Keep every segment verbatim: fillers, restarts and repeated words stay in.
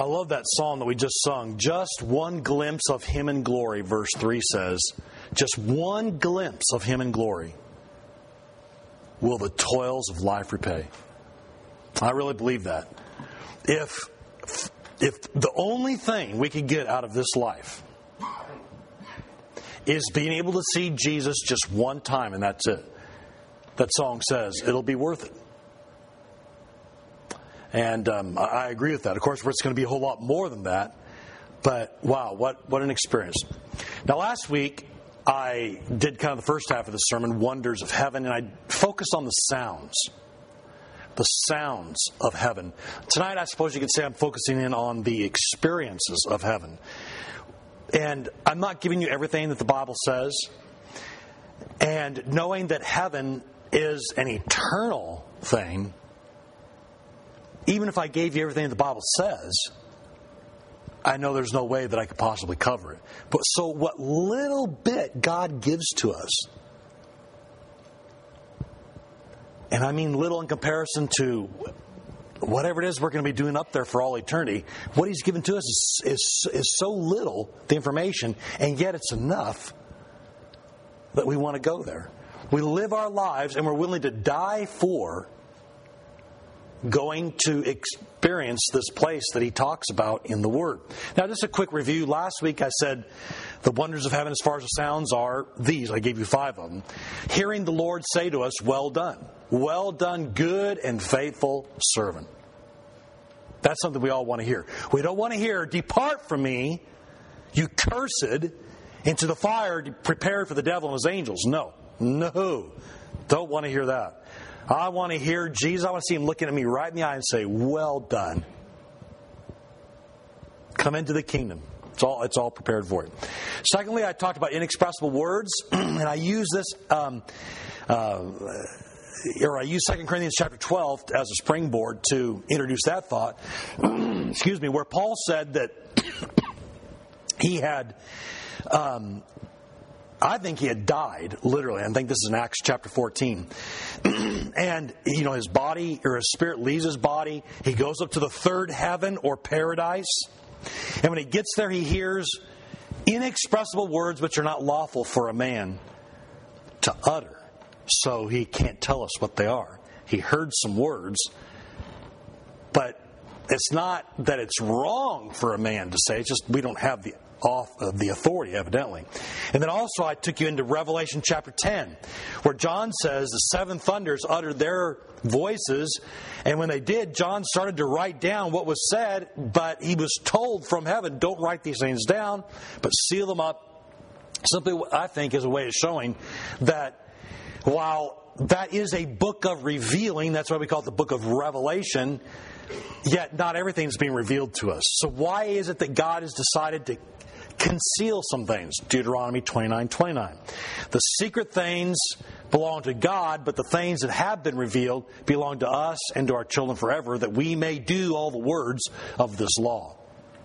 love that song that we just sung. Just one glimpse of Him in glory, verse three says. Just one glimpse of Him in glory will the toils of life repay. I really believe that. If, if the only thing we could get out of this life is being able to see Jesus just one time, and that's it, that song says it'll be worth it. And um, I agree with that. Of course, it's going to be a whole lot more than that. But wow, what, what an experience. Now, last week, I did kind of the first half of the sermon, Wonders of Heaven, and I focused on the sounds. The sounds of heaven. Tonight, I suppose you could say I'm focusing in on the experiences of heaven. And I'm not giving you everything that the Bible says. And knowing that heaven is an eternal thing, even if I gave you everything that the Bible says, I know there's no way that I could possibly cover it. But so what little bit God gives to us, and I mean little in comparison to whatever it is we're going to be doing up there for all eternity, what He's given to us is, is, is so little, the information, and yet it's enough that we want to go there. We live our lives and we're willing to die for going to experience this place that He talks about in the Word. Now, just a quick review. Last week I said the wonders of heaven as far as the sounds are these. I gave you five of them. Hearing the Lord say to us, well done. Well done, good and faithful servant. That's something we all want to hear. We don't want to hear, depart from me, you cursed, into the fire prepared for the devil and his angels. No. No. Don't want to hear that. I want to hear Jesus. I want to see Him looking at me right in the eye and say, well done. Come into the kingdom. It's all, it's all prepared for you. Secondly, I talked about inexpressible words, and I use this, um, uh, or I use Second Corinthians chapter twelve as a springboard to introduce that thought. Excuse me, where Paul said that he had... Um, I think he had died, literally. I think this is in Acts chapter fourteen. And, you know, his body, or his spirit leaves his body. He goes up to the third heaven, or paradise. And when he gets there, he hears inexpressible words which are not lawful for a man to utter. So he can't tell us what they are. He heard some words, but it's not that it's wrong for a man to say. It's just we don't have the off of the authority, evidently. And then also I took you into Revelation chapter ten, where John says the seven thunders uttered their voices, and when they did, John started to write down what was said, but he was told from heaven, don't write these things down, but seal them up. Simply, I think, is a way of showing that while that is a book of revealing, that's why we call it the book of Revelation, yet not everything's being revealed to us. So why is it that God has decided to conceal some things? Deuteronomy twenty-nine twenty-nine. The secret things belong to God, but the things that have been revealed belong to us and to our children forever, that we may do all the words of this law.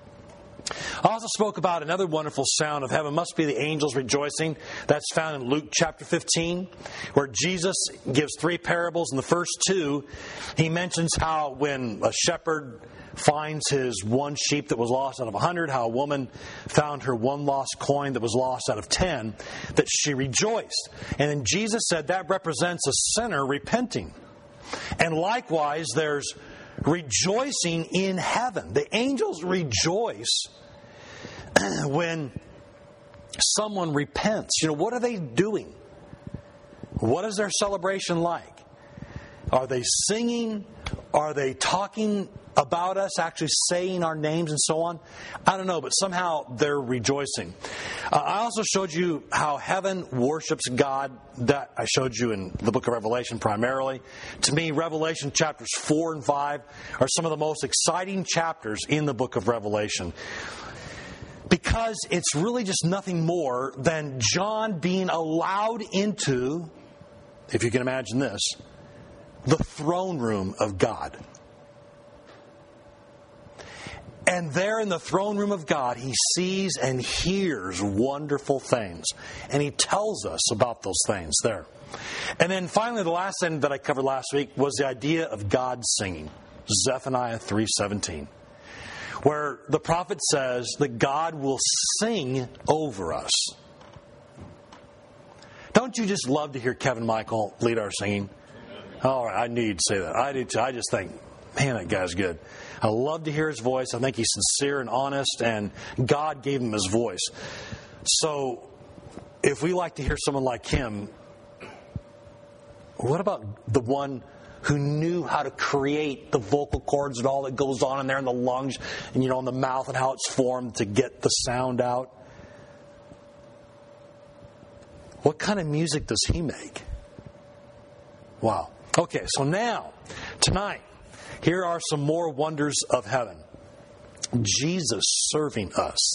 I also spoke about another wonderful sound of heaven. Must be the angels rejoicing. That's found in Luke chapter fifteen, where Jesus gives three parables. In the first two, he mentions how when a shepherd finds his one sheep that was lost out of a hundred, how a woman found her one lost coin that was lost out of ten, that she rejoiced. And then Jesus said that represents a sinner repenting. And likewise, there's rejoicing in heaven. The angels rejoice when someone repents. You know, what are they doing? What is their celebration like? Are they singing? Are they talking about us, actually saying our names and so on? I don't know, but somehow they're rejoicing. Uh, I also showed you how heaven worships God. That I showed you in the book of Revelation primarily. To me, Revelation chapters four and five are some of the most exciting chapters in the book of Revelation, because it's really just nothing more than John being allowed into, if you can imagine this, the throne room of God. And there in the throne room of God, he sees and hears wonderful things. And he tells us about those things there. And then finally, the last thing that I covered last week was the idea of God singing. Zephaniah three seventeen. where the prophet says that God will sing over us. Don't you just love to hear Kevin Michael lead our singing? All right, I knew you'd say that. I do too. I just think, man, that guy's good. I love to hear his voice. I think he's sincere and honest, and God gave him his voice. So if we like to hear someone like him, what about the one who knew how to create the vocal cords and all that goes on in there in the lungs and, you know, in the mouth and how it's formed to get the sound out? What kind of music does he make? Wow. Okay, so now, tonight, here are some more wonders of heaven. Jesus serving us.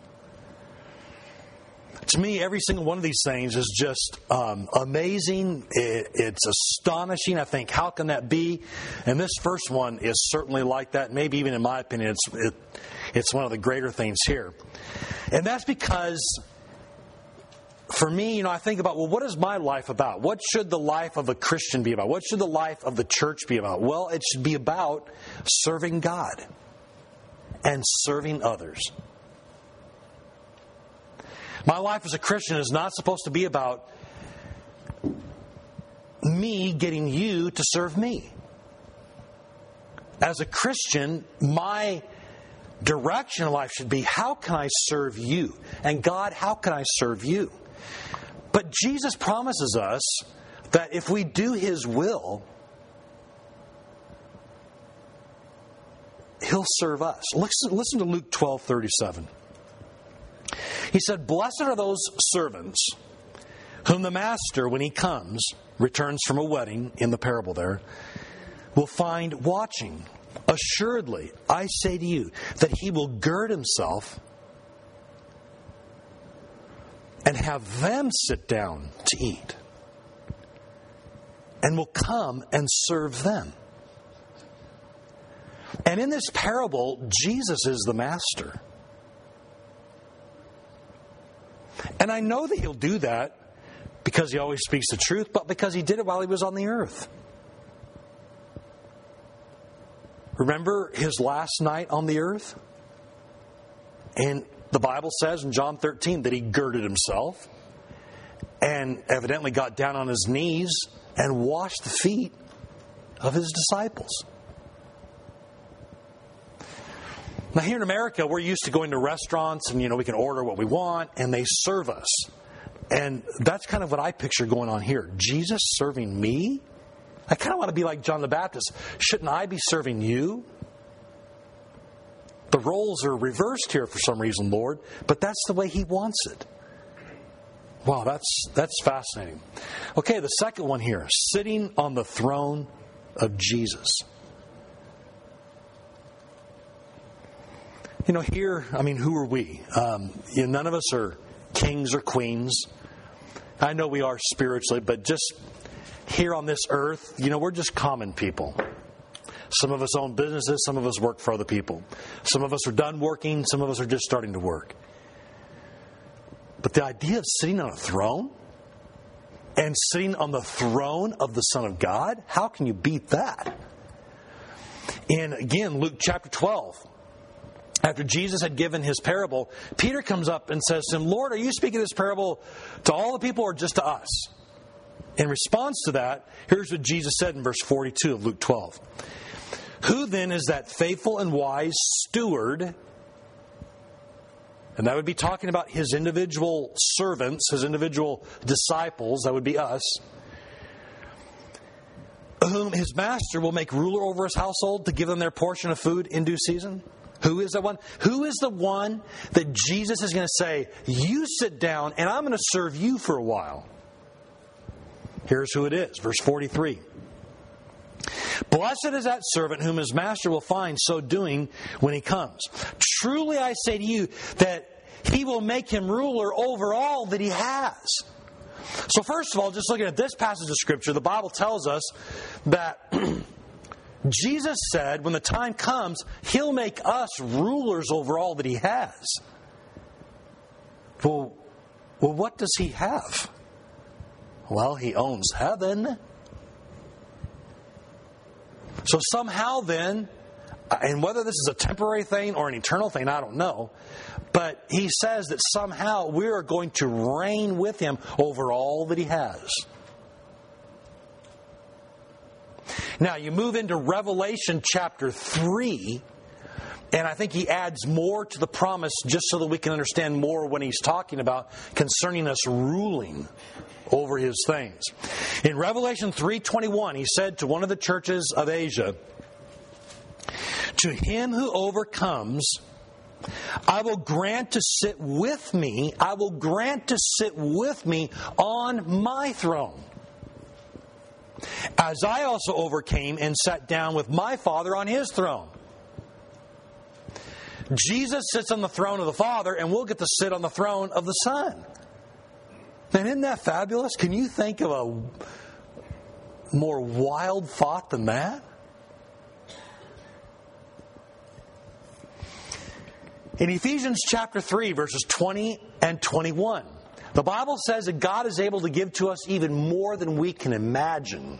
To me, every single one of these things is just um, amazing. It, it's astonishing. I think, how can that be? And this first one is certainly like that. Maybe even in my opinion, it's it, it's one of the greater things here. And that's because, for me, you know, I think about, well, what is my life about? What should the life of a Christian be about? What should the life of the church be about? Well, it should be about serving God and serving others. My life as a Christian is not supposed to be about me getting you to serve me. As a Christian, my direction in life should be, how can I serve you? And God, how can I serve you? But Jesus promises us that if we do His will, He'll serve us. Listen, listen to Luke twelve thirty-seven. He said, "Blessed are those servants whom the master, when he comes, returns from a wedding," in the parable there, "will find watching. Assuredly, I say to you, that he will gird himself and have them sit down to eat, and will come and serve them." And in this parable, Jesus is the master. And I know that He'll do that because He always speaks the truth, but because He did it while He was on the earth. Remember His last night on the earth? And the Bible says in John thirteen that He girded Himself and evidently got down on His knees and washed the feet of His disciples. Now, here in America, we're used to going to restaurants and, you know, we can order what we want and they serve us. And that's kind of what I picture going on here. Jesus serving me? I kind of want to be like John the Baptist. Shouldn't I be serving you? The roles are reversed here for some reason, Lord, but that's the way He wants it. Wow, that's that's fascinating. Okay, the second one here, sitting on the throne of Jesus. You know, here, I mean, who are we? Um, you know, none of us are kings or queens. I know we are spiritually, but just here on this earth, you know, we're just common people. Some of us own businesses, some of us work for other people. Some of us are done working, some of us are just starting to work. But the idea of sitting on a throne and sitting on the throne of the Son of God, how can you beat that? And again, Luke chapter twelve. After Jesus had given His parable, Peter comes up and says to Him, "Lord, are you speaking this parable to all the people or just to us?" In response to that, here's what Jesus said in verse forty-two of Luke twelve. "Who then is that faithful and wise steward?" And that would be talking about His individual servants, His individual disciples, that would be us, "whom His master will make ruler over his household to give them their portion of food in due season?" Who is the one? Who is the one that Jesus is going to say, "You sit down and I'm going to serve you for a while"? Here's who it is. Verse forty-three. "Blessed is that servant whom his master will find so doing when he comes. Truly I say to you that he will make him ruler over all that he has." So first of all, just looking at this passage of Scripture, the Bible tells us that Jesus said when the time comes, He'll make us rulers over all that He has. Well, well, what does He have? Well, He owns heaven. So somehow then, And whether this is a temporary thing or an eternal thing, I don't know. But he says that somehow we are going to reign with him over all that he has. Now, you move into Revelation chapter three, and I think he adds more to the promise just so that we can understand more when he's talking about concerning us ruling over his things. In Revelation three twenty-one, he said to one of the churches of Asia, "To him who overcomes, I will grant to sit with me, I will grant to sit with me on my throne, as I also overcame and sat down with my Father on his throne." Jesus sits on the throne of the Father, and we'll get to sit on the throne of the Son. And isn't that fabulous? Can you think of a more wild thought than that? In Ephesians chapter three, verses twenty and twenty-one, the Bible says that God is able to give to us even more than we can imagine.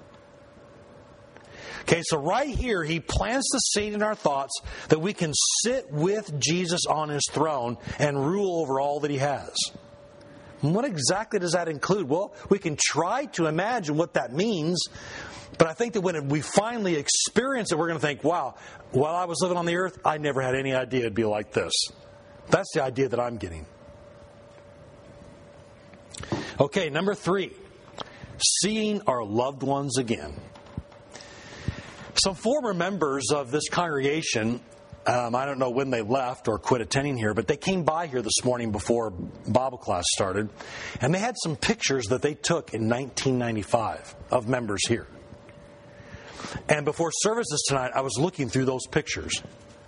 Okay, so right here, he plants the seed in our thoughts that we can sit with Jesus on his throne and rule over all that he has. And what exactly does that include? Well, we can try to imagine what that means, but I think that when we finally experience it, we're going to think, wow, while I was living on the earth, I never had any idea it'd be like this. That's the idea that I'm getting. Okay, number three, seeing our loved ones again. Some former members of this congregation, um, I don't know when they left or quit attending here, but they came by here this morning before Bible class started, and they had some pictures that they took in nineteen ninety-five of members here. And before services tonight, I was looking through those pictures.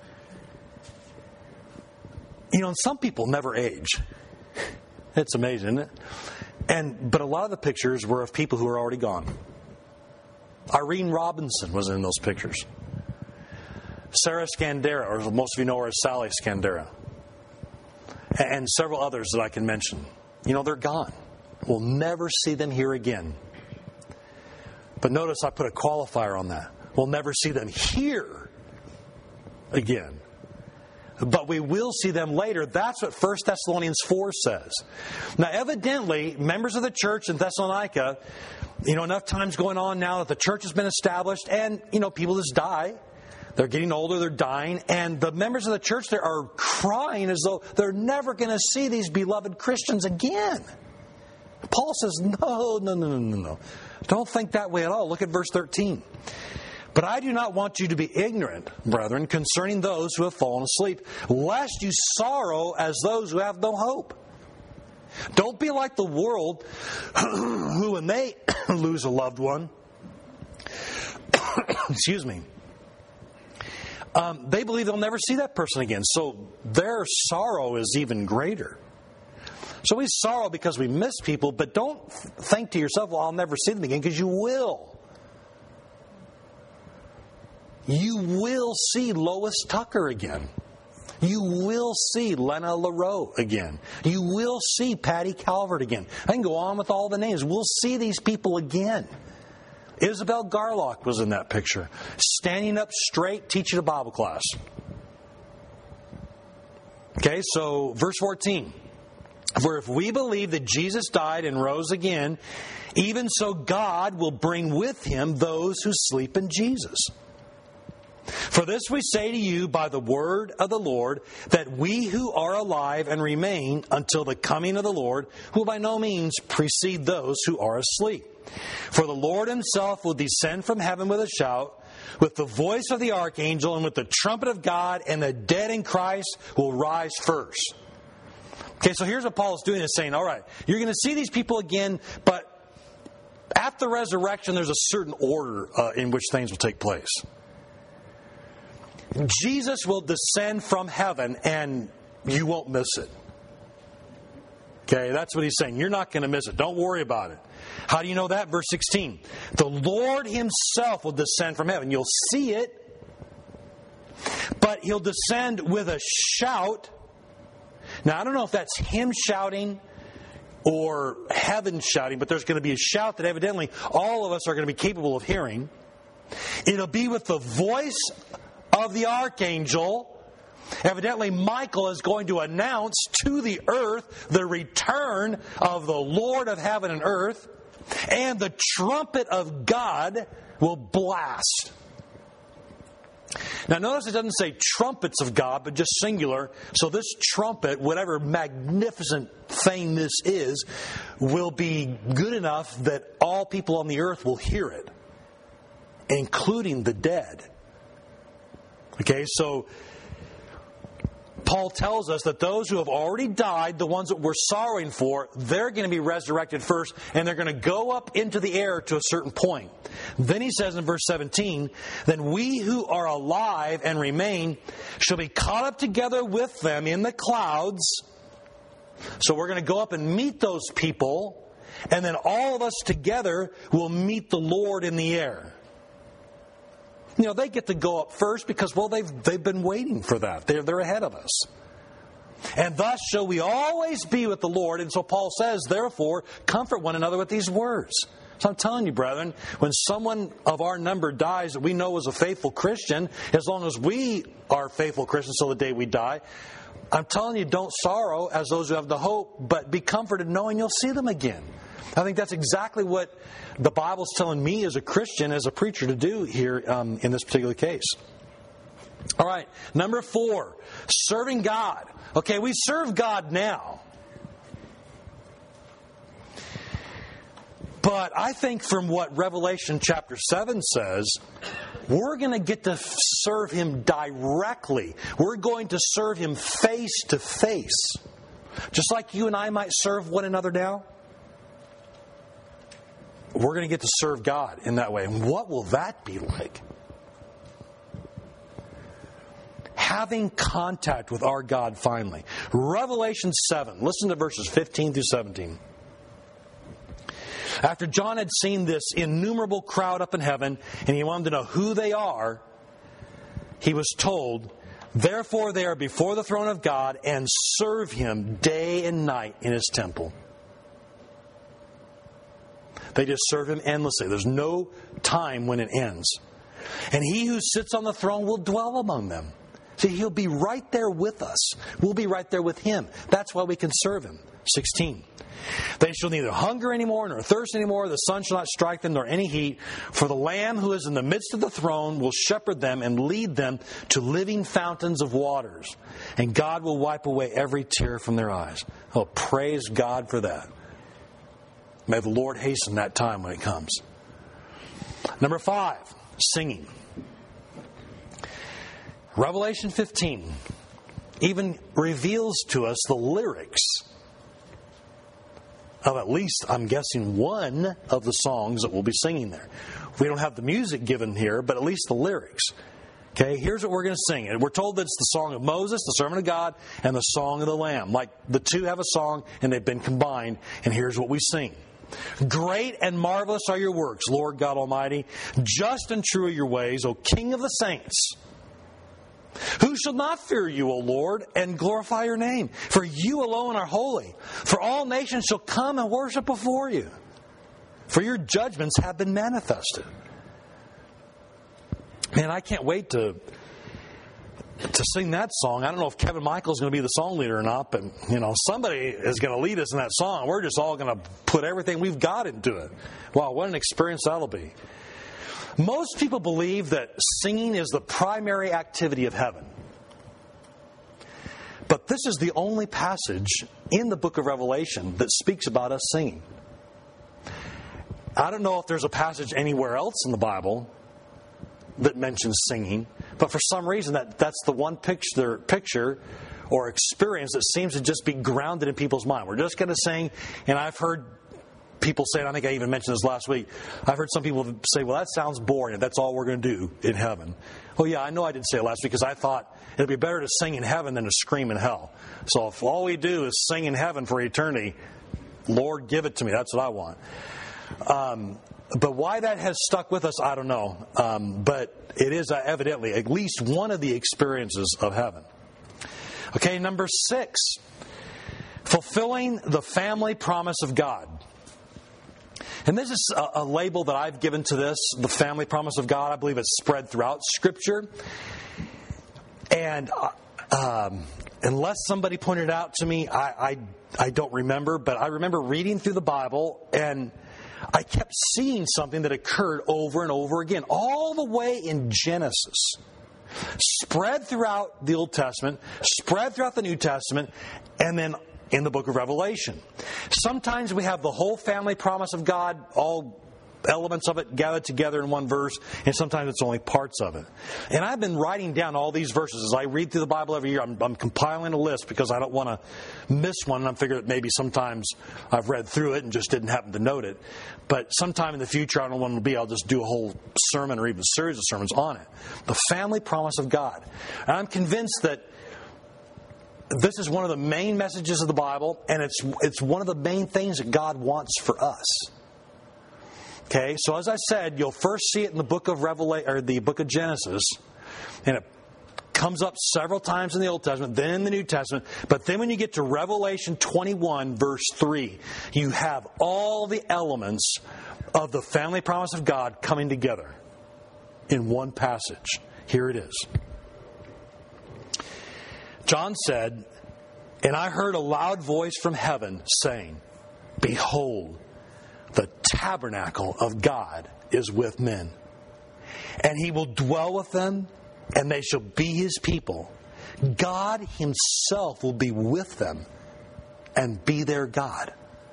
You know, and some people never age. It's amazing, isn't it? And but a lot of the pictures were of people who are already gone. Irene Robinson was in those pictures. Sarah Scandera, or most of you know her as Sally Scandera. And several others that I can mention. You know, they're gone. We'll never see them here again. But notice I put a qualifier on that. We'll never see them here again. But we will see them later. That's what First Thessalonians four says. Now, evidently, members of the church in Thessalonica, you know, enough time's going on now that the church has been established, and, you know, people just die. They're getting older, they're dying, and the members of the church there are crying as though they're never going to see these beloved Christians again. Paul says, no, no, no, no, no, no. Don't think that way at all. Look at verse thirteen. "But I do not want you to be ignorant, brethren, concerning those who have fallen asleep, lest you sorrow as those who have no hope. Don't be like the world, who when they lose a loved one, excuse me, um, they believe they'll never see that person again. So their sorrow is even greater. So we sorrow because we miss people, but don't think to yourself, well, I'll never see them again, because you will. You will see Lois Tucker again. You will see Lena LaRoe again. You will see Patty Calvert again. I can go on with all the names. We'll see these people again. Isabel Garlock was in that picture, standing up straight, teaching a Bible class. Okay, so verse fourteen. "For if we believe that Jesus died and rose again, even so God will bring with him those who sleep in Jesus. For this we say to you by the word of the Lord, that we who are alive and remain until the coming of the Lord will by no means precede those who are asleep. For the Lord himself will descend from heaven with a shout, with the voice of the archangel, and with the trumpet of God, and the dead in Christ will rise first." Okay, so here's what Paul is doing, is saying, all right, you're going to see these people again, but at the resurrection, there's a certain order uh, in which things will take place. Jesus will descend from heaven, and you won't miss it. Okay, that's what he's saying. You're not going to miss it. Don't worry about it. How do you know that? Verse sixteen. "The Lord himself will descend from heaven." You'll see it, but he'll descend with a shout. Now, I don't know if that's him shouting or heaven shouting, but there's going to be a shout that evidently all of us are going to be capable of hearing. It'll be with the voice of the archangel. Evidently, Michael is going to announce to the earth the return of the Lord of heaven and earth, and the trumpet of God will blast. Now notice it doesn't say trumpets of God, but just singular. So this trumpet, whatever magnificent thing this is, will be good enough that all people on the earth will hear it, including the dead. Okay, so Paul tells us that those who have already died, the ones that we're sorrowing for, they're going to be resurrected first, and they're going to go up into the air to a certain point. Then he says in verse seventeen, then we who are alive and remain shall be caught up together with them in the clouds. So we're going to go up and meet those people, and then all of us together will meet the Lord in the air. You know, they get to go up first because, well, they've they've been waiting for that. They're, they're ahead of us. And thus shall we always be with the Lord. And so Paul says, therefore, comfort one another with these words. So I'm telling you, brethren, when someone of our number dies that we know is a faithful Christian, as long as we are faithful Christians till the day we die, I'm telling you, don't sorrow as those who have the hope, but be comforted knowing you'll see them again. I think that's exactly what the Bible's telling me as a Christian, as a preacher, to do here um, in this particular case. All right, number four, serving God. Okay, we serve God now. But I think from what Revelation chapter seven says, we're going to get to serve Him directly. We're going to serve Him face to face. Just like you and I might serve one another now. We're going to get to serve God in that way. And what will that be like? Having contact with our God finally. Revelation seven. Listen to verses fifteen through seventeen. After John had seen this innumerable crowd up in heaven, and he wanted to know who they are, he was told, therefore they are before the throne of God and serve Him day and night in His temple. They just serve Him endlessly. There's no time when it ends. And He who sits on the throne will dwell among them. See, He'll be right there with us. We'll be right there with Him. That's why we can serve Him. sixteen. They shall neither hunger anymore nor thirst anymore. The sun shall not strike them nor any heat. For the Lamb who is in the midst of the throne will shepherd them and lead them to living fountains of waters. And God will wipe away every tear from their eyes. Oh, praise God for that. May the Lord hasten that time when it comes. Number five, singing. Revelation fifteen even reveals to us the lyrics of at least, I'm guessing, one of the songs that we'll be singing there. We don't have the music given here, but at least the lyrics. Okay, here's what we're going to sing. And we're told that it's the song of Moses, the servant of God, and the song of the Lamb. Like the two have a song and they've been combined. And here's what we sing. Great and marvelous are your works, Lord God Almighty. Just and true are your ways, O King of the saints. Who shall not fear you, O Lord, and glorify your name? For you alone are holy. For all nations shall come and worship before you. For your judgments have been manifested. Man, I can't wait to to sing that song. I don't know if Kevin Michael's going to be the song leader or not, but you know, somebody is going to lead us in that song. We're just all going to put everything we've got into it. Wow, what an experience that'll be. Most people believe that singing is the primary activity of heaven. But this is the only passage in the book of Revelation that speaks about us singing. I don't know if there's a passage anywhere else in the Bible that mentions singing, but for some reason that, that's the one picture, picture or experience that seems to just be grounded in people's mind. We're just going to sing, and I've heard people say, and I think I even mentioned this last week, I've heard some people say, well, that sounds boring. That's all we're going to do in heaven. Well, yeah, I know I did say it last week because I thought it'd be better to sing in heaven than to scream in hell. So if all we do is sing in heaven for eternity, Lord, give it to me. That's what I want. Um, but why that has stuck with us, I don't know. Um, but it is uh, evidently at least one of the experiences of heaven. Okay, number six, fulfilling the family promise of God. And this is a, a label that I've given to this, the family promise of God. I believe it's spread throughout Scripture. And um, unless somebody pointed it out to me, I, I I don't remember, but I remember reading through the Bible, and I kept seeing something that occurred over and over again, all the way in Genesis, spread throughout the Old Testament, spread throughout the New Testament, and then in the book of Revelation. Sometimes we have the whole family promise of God, all elements of it gathered together in one verse, and sometimes it's only parts of it. And I've been writing down all these verses. As I read through the Bible every year, I'm, I'm compiling a list because I don't want to miss one, and I'm figuring that maybe sometimes I've read through it and just didn't happen to note it. But sometime in the future, I don't know when it'll be, I'll just do a whole sermon or even a series of sermons on it. The family promise of God. And I'm convinced that this is one of the main messages of the Bible, and it's it's one of the main things that God wants for us. Okay, so as I said, you'll first see it in the book of Revelation or the book of Genesis, and it comes up several times in the Old Testament, then in the New Testament. But then when you get to Revelation twenty-one, verse three, you have all the elements of the family promise of God coming together in one passage. Here it is. John said, "And I heard a loud voice from heaven saying, 'Behold, the tabernacle of God is with men, and He will dwell with them, and they shall be His people. God Himself will be with them and be their God.'"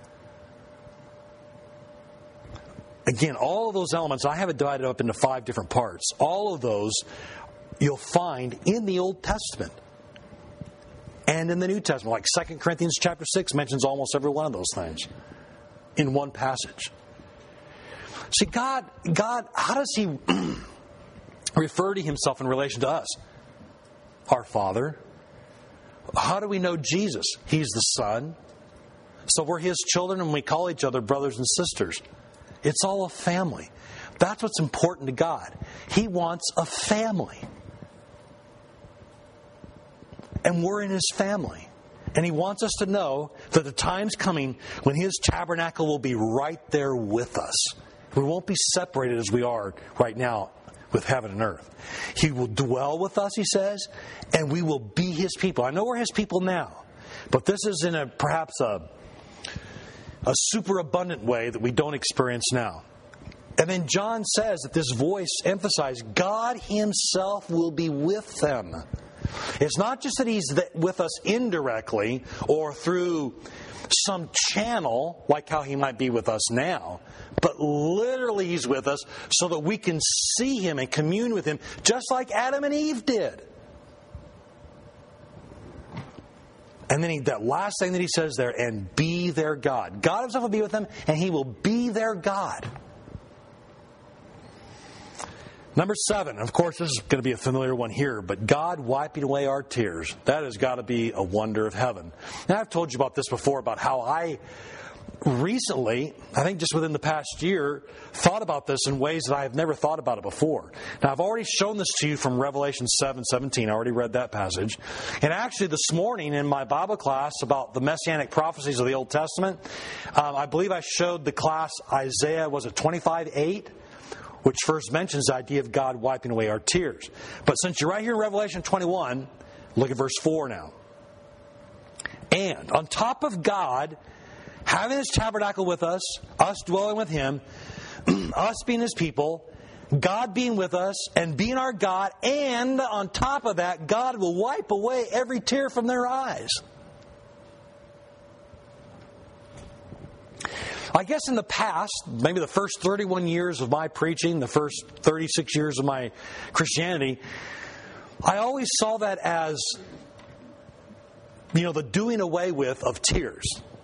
Again, all of those elements, I have it divided up into five different parts. All of those you'll find in the Old Testament and in the New Testament. Like Second Corinthians chapter six mentions almost every one of those things in one passage. See, God, God, how does He refer to Himself in relation to us? Our Father. How do we know Jesus? He's the Son. So we're His children, and we call each other brothers and sisters. It's all a family. That's what's important to God. He wants a family. And we're in His family. And He wants us to know that the time's coming when His tabernacle will be right there with us. We won't be separated as we are right now with heaven and earth. He will dwell with us, He says, and we will be His people. I know we're His people now, but this is in a perhaps a, a superabundant way that we don't experience now. And then John says that this voice emphasized God Himself will be with them. It's not just that He's with us indirectly or through some channel, like how He might be with us now, but literally He's with us so that we can see Him and commune with Him, just like Adam and Eve did. And then he, that last thing that He says there, and be their God. God Himself will be with them, and He will be their God. Number seven, of course, this is going to be a familiar one here, but God wiping away our tears. That has got to be a wonder of heaven. Now, I've told you about this before, about how I recently, I think just within the past year, thought about this in ways that I have never thought about it before. Now, I've already shown this to you from Revelation seven seventeen. I already read that passage. And actually, this morning in my Bible class about the Messianic prophecies of the Old Testament, um, I believe I showed the class Isaiah, was it twenty-five eight? Which first mentions the idea of God wiping away our tears. But since you're right here in Revelation twenty-one, look at verse four now. And on top of God having His tabernacle with us, us dwelling with Him, us being His people, God being with us and being our God, and on top of that, God will wipe away every tear from their eyes. I guess in the past, maybe the first thirty-one years of my preaching, the first thirty-six years of my Christianity, I always saw that as, you know, the doing away with of tears.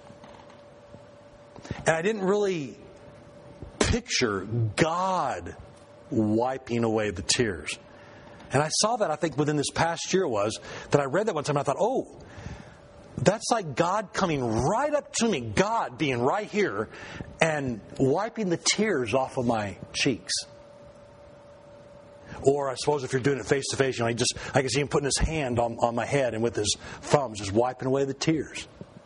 And I didn't really picture God wiping away the tears. And I saw that, I think, within this past year was, that I read that one time and I thought, oh, that's like God coming right up to me, God being right here, and wiping the tears off of my cheeks. Or I suppose if you're doing it face to face, you know, I just I can see Him putting His hand on, on my head and with His thumbs just wiping away the tears.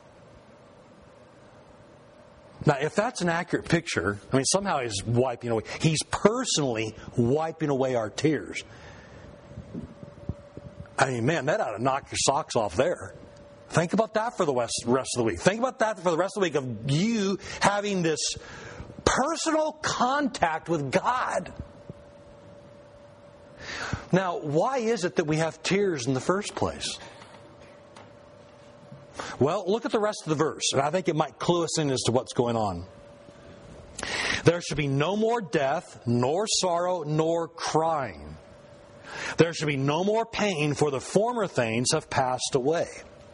Now, if that's an accurate picture, I mean, somehow He's wiping away. He's personally wiping away our tears. I mean, man, that ought to knock your socks off there. Think about that for the rest of the week. Think about that for the rest of the week of you having this personal contact with God. Now, why is it that we have tears in the first place? Well, look at the rest of the verse, and I think it might clue us in as to what's going on. There should be no more death, nor sorrow, nor crying. There should be no more pain, for the former things have passed away.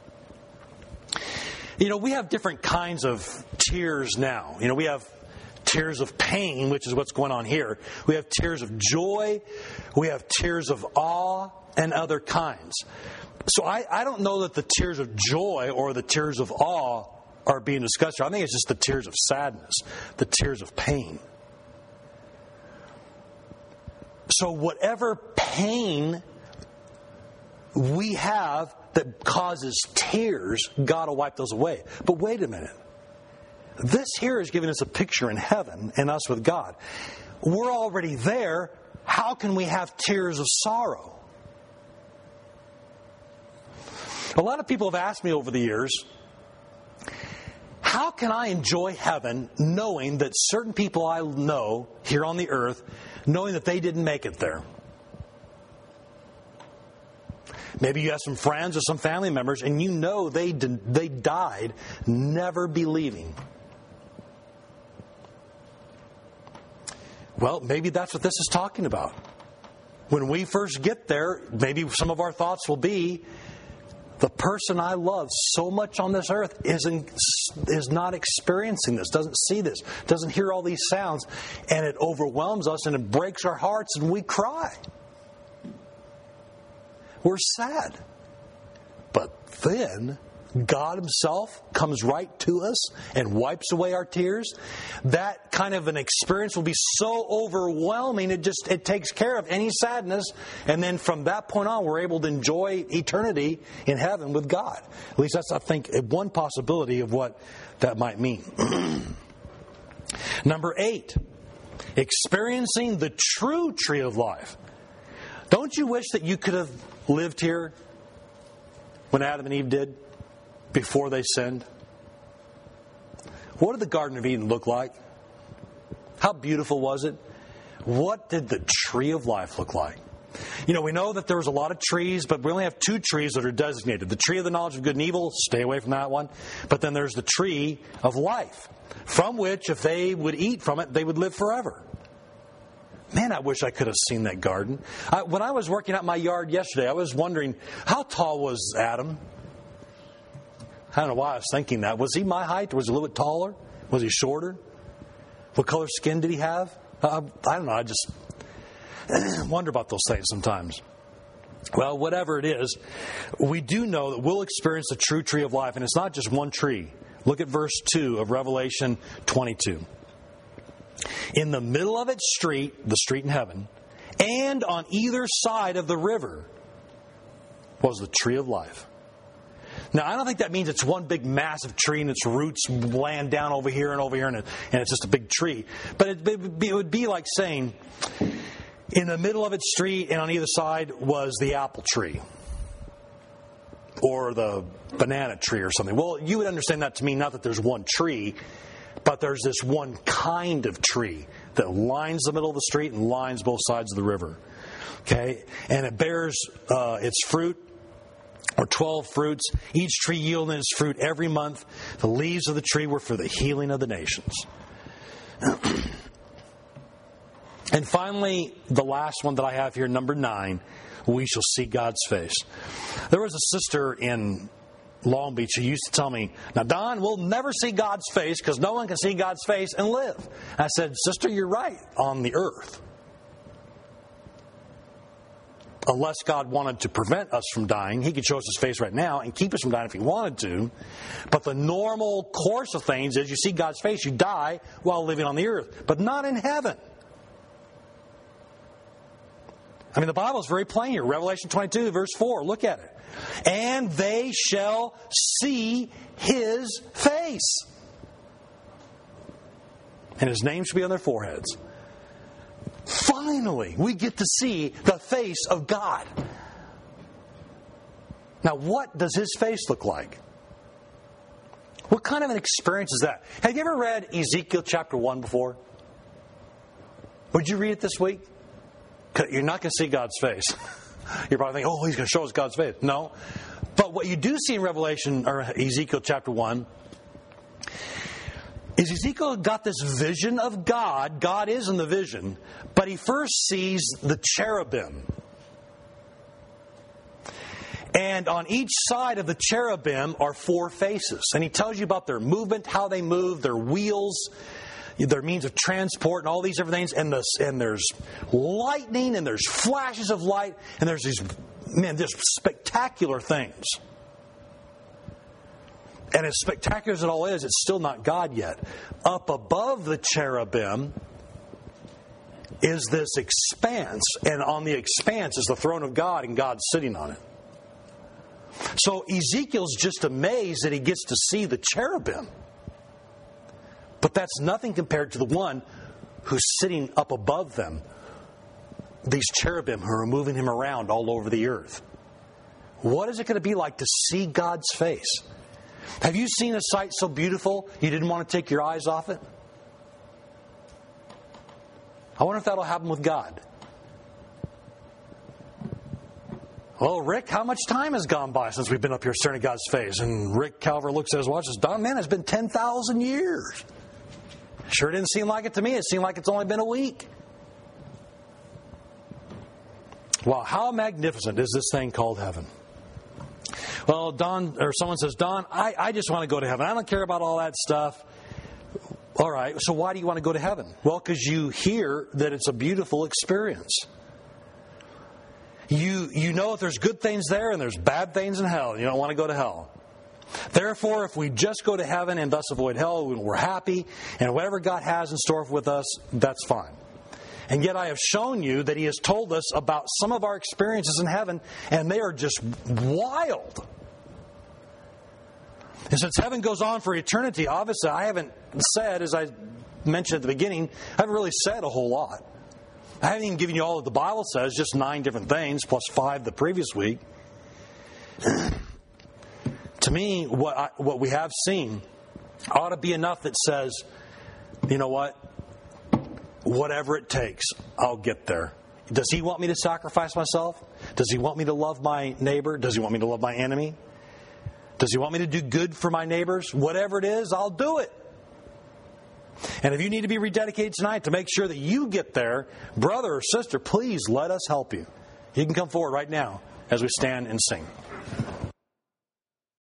You know, we have different kinds of tears now. You know, we have tears of pain, which is what's going on here. We have tears of joy. We have tears of awe and other kinds. So I, I don't know that the tears of joy or the tears of awe are being discussed here. I think it's just the tears of sadness, the tears of pain. So whatever pain we have that causes tears, God will wipe those away. But wait a minute. This here is giving us a picture in heaven and us with God. We're already there. How can we have tears of sorrow? A lot of people have asked me over the years, how can I enjoy heaven knowing that certain people I know here on the earth, knowing that they didn't make it there? Maybe you have some friends or some family members and you know they did, they died never believing. Well, maybe that's what this is talking about. When we first get there, maybe some of our thoughts will be, the person I love so much on this earth isn't, is not experiencing this, doesn't see this, doesn't hear all these sounds, and it overwhelms us and it breaks our hearts and we cry. We're sad. But then God Himself comes right to us and wipes away our tears. That kind of an experience will be so overwhelming, it just it takes care of any sadness. And then from that point on, we're able to enjoy eternity in heaven with God. At least that's, I think, one possibility of what that might mean. Number eight, experiencing the true tree of life. Don't you wish that you could have lived here when Adam and Eve did? Before they sinned? What did the Garden of Eden look like? How beautiful was it? What did the tree of life look like? You know, we know that there was a lot of trees, but we only have two trees that are designated. The tree of the knowledge of good and evil, stay away from that one. But then there's the tree of life, from which, if they would eat from it, they would live forever. Man, I wish I could have seen that garden. I, when I was working out my yard yesterday, I was wondering, how tall was Adam? I don't know why I was thinking that. Was he my height? Was he a little bit taller? Was he shorter? What color skin did he have? Uh, I don't know. I just wonder about those things sometimes. Well, whatever it is, we do know that we'll experience the true tree of life. And it's not just one tree. Look at verse two of Revelation twenty-two. In the middle of its street, the street in heaven, and on either side of the river was the tree of life. Now, I don't think that means it's one big massive tree and its roots land down over here and over here and, it, and it's just a big tree. But it, it, would be, it would be like saying, in the middle of its street and on either side was the apple tree or the banana tree or something. Well, you would understand that to mean not that there's one tree, but there's this one kind of tree that lines the middle of the street and lines both sides of the river. Okay? And it bears uh, its fruit, or twelve fruits, each tree yielding its fruit every month. The leaves of the tree were for the healing of the nations. And finally, the last one that I have here, number nine, we shall see God's face. There was a sister in Long Beach who used to tell me, now, Don, we'll never see God's face because no one can see God's face and live. I said, sister, you're right, on the earth. Unless God wanted to prevent us from dying, He could show us His face right now and keep us from dying if He wanted to. But the normal course of things is you see God's face, you die while living on the earth. But not in heaven. I mean, the Bible is very plain here. Revelation twenty-two, verse four. Look at it. And they shall see His face. And His name shall be on their foreheads. Finally, we get to see the face of God. Now, what does his face look like? What kind of an experience is that? Have you ever read Ezekiel chapter one before? Would you read it this week? You're not going to see God's face. You're probably thinking, oh, he's going to show us God's face. No. But what you do see in Revelation, or Ezekiel chapter one, is Ezekiel got this vision of God. God is in the vision. But he first sees the cherubim. And on each side of the cherubim are four faces. And he tells you about their movement, how they move, their wheels, their means of transport, and all these different things. And, the, and there's lightning, and there's flashes of light, and there's these, man, just spectacular things. And as spectacular as it all is, it's still not God yet. Up above the cherubim is this expanse. And on the expanse is the throne of God, and God's sitting on it. So Ezekiel's just amazed that he gets to see the cherubim. But that's nothing compared to the one who's sitting up above them. These cherubim who are moving him around all over the earth. What is it going to be like to see God's face? Have you seen a sight so beautiful you didn't want to take your eyes off it? I wonder if that'll happen with God. Well, Rick, how much time has gone by since we've been up here staring at God's face? And Rick Calver looks at his watch and says, Don, man, it's been ten thousand years. Sure didn't seem like it to me. It seemed like it's only been a week. Wow, how magnificent is this thing called heaven? Well, Don, or someone says, Don, I, I just want to go to heaven. I don't care about all that stuff. All right, so why do you want to go to heaven? Well, because you hear that it's a beautiful experience. You you know if there's good things there and there's bad things in hell. You don't want to go to hell. Therefore, if we just go to heaven and thus avoid hell, we're happy. And whatever God has in store with us, that's fine. And yet I have shown you that He has told us about some of our experiences in heaven, and they are just wild. And since heaven goes on for eternity, obviously I haven't said, as I mentioned at the beginning, I haven't really said a whole lot. I haven't even given you all that the Bible says, just nine different things, plus five the previous week. To me, what I, what we have seen ought to be enough that says, you know what? Whatever it takes, I'll get there. Does He want me to sacrifice myself? Does He want me to love my neighbor? Does He want me to love my enemy? Does He want me to do good for my neighbors? Whatever it is, I'll do it. And if you need to be rededicated tonight to make sure that you get there, brother or sister, please let us help you. You can come forward right now as we stand and sing.